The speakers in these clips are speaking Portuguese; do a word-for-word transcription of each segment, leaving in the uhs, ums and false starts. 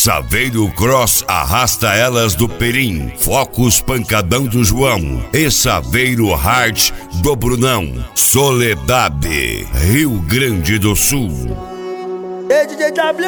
Saveiro Cross arrasta elas do Perim, Focus Pancadão do João e Saveiro Hard do Brunão. Soledade, Rio Grande do Sul. Ei, D J W!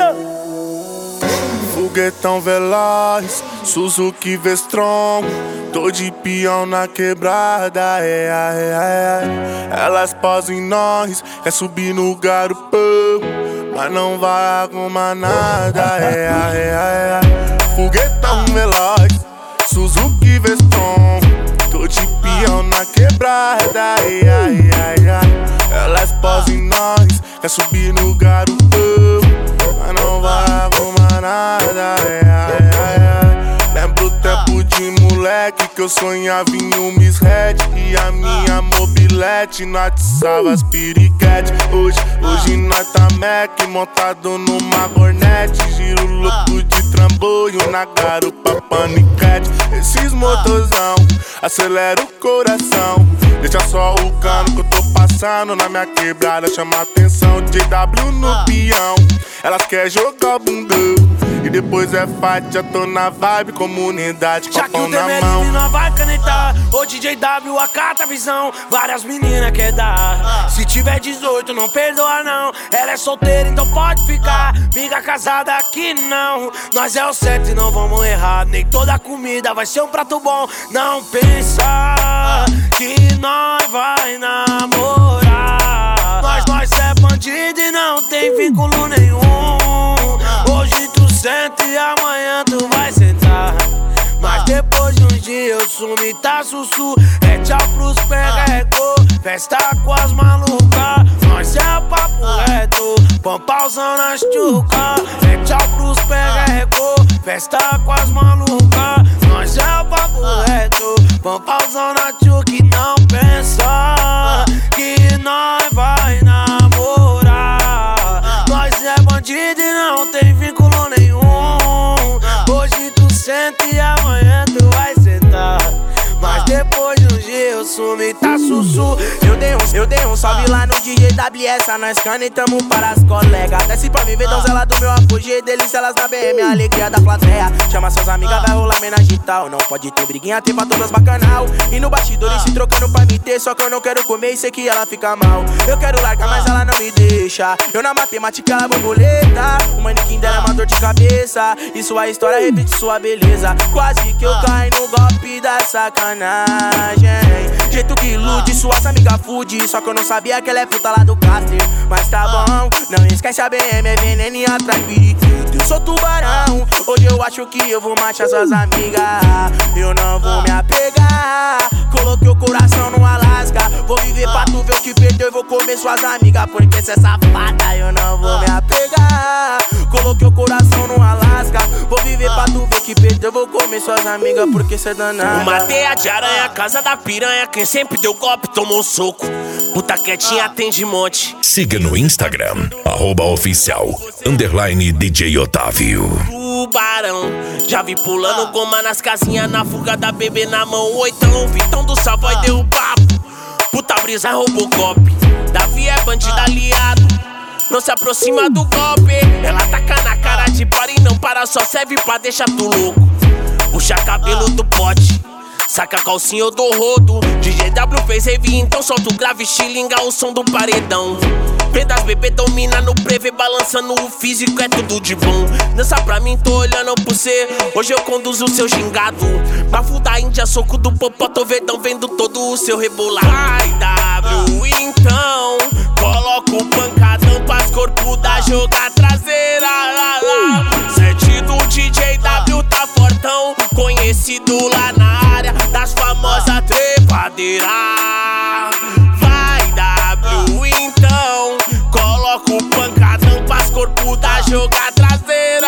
Foguetão veloz, Suzuki V-Strom, tô de peão na quebrada, é, é, é, é. Elas posam em nós, quer subir no garupão, mas não vai arrumar nada, é, é, é. Foguetão veloz, Suzuki V-Strom, tô de peão na quebrada, é, é, é. Elas posam em nós, quer subir no garupão, mas não vai arrumar nada, é, é, é. Lembro o tempo de moleque que eu sonhava em um Miss Red e a minha mobilete não atiçava as piriquete. Hoje, hoje nós tá Mac montado numa Hornet, giro louco de trambolho na garupa paniquete. Esses motorzão acelera o coração, deixa só o cano que eu tô passando na minha quebrada, chama atenção. D W no peão, elas querem jogar o bundão e depois é fight, já tô na vibe, comunidade com a pão na mão. Não vai canetar, ô D J W acata a visão, várias meninas quer dar. Se tiver dezoito não perdoa não, ela é solteira então pode ficar. Miga casada aqui não, nós é o certo e não vamos errar. Nem toda comida vai ser um prato bom, não pensa que nós vai namorar. Nós, nós é bandido e não tem vínculo nenhum. Hoje tu senta e amanhã tu vai sentar, mas depois de uns dias eu sumo e tá sussu. É tchau pros perrecô, festa com as malucas, nós é o papo reto, pampauzão na chuca. É tchau pros perrecô, festa com as malucas, nós é o papo reto, pampauzão na chuca. E não pensa que nós vai namorar, nós é bandido e não tem vínculo nenhum. Hoje tu senta e amanhã tu vai sentar, mas depois de um dia eu sumo e tá sussu. Eu dei um, eu dei um salve lá no D J W S, nós canetamos para as colegas. Desce pra mim ver donzela do meu apogeu, delícia elas na B M, a alegria da plateia. Chama suas amigas, vai rolar homenagem tal. Não pode ter briguinha, tem pra todas bacanal. E no bastidor se trocando pra me ter, só que eu não quero comer e sei que ela fica mal. Eu quero largar, mas ela não me deixa. Eu na matemática ela borboleta, o manequim dela é uma dor de cabeça, e sua história repete sua beleza. Quase que eu caio no golpe da sacanagem, jeito que ilude suas amigas fude, só que eu não sabia que ela é puta lá do Caster. Mas tá bom, não esquece a B M, é veneno e atrai periquito. Eu sou tubarão, hoje eu acho que eu vou machar suas amigas. Eu não vou me apegar, coloquei o coração no Alasca. Vou viver pra tu ver o que perdeu e vou comer suas amigas, porque cê é safada. Eu não vou me apegar, coloquei o coração no Alasca. Vou viver pra tu ver o que perdeu, vou comer suas amigas, porque cê é danada. Uma teia de aranha, casa da piranha, quem sempre deu golpe tomou um soco. Puta quietinha tem de monte. Siga no Instagram, arroba oficial, underline D J Otávio. Tubarão, já vi pulando goma nas casinhas, na fuga da bebê na mão. Oitão, Vitão do Savoy deu o papo. Puta brisa Robocop, Davi é bandido aliado, não se aproxima do golpe. Ela taca na cara de para e não para, só serve pra deixar tu louco. Puxa cabelo do pote, saca a calcinha do rodo. D J W fez rave, então solta o grave, xilinga o som do paredão. Vendas bebê domina no prevê, balançando o físico, é tudo de bom. Dança pra mim, tô olhando pro cê, hoje eu conduzo o seu gingado. Bafo da Índia, soco do popó, tô verdão, vendo todo o seu rebolado. Vai W, então coloca o pancadão pras corpo da joga traseira. Sete do D J W tá fortão, conhecido lá na área das famosas trepadeiras. Vai W, então coloca o pancadão pras corpo da joga traseira.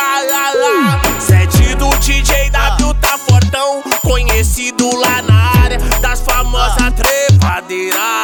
Sete do D J W tá fortão, conhecido lá na área das famosas trepadeiras.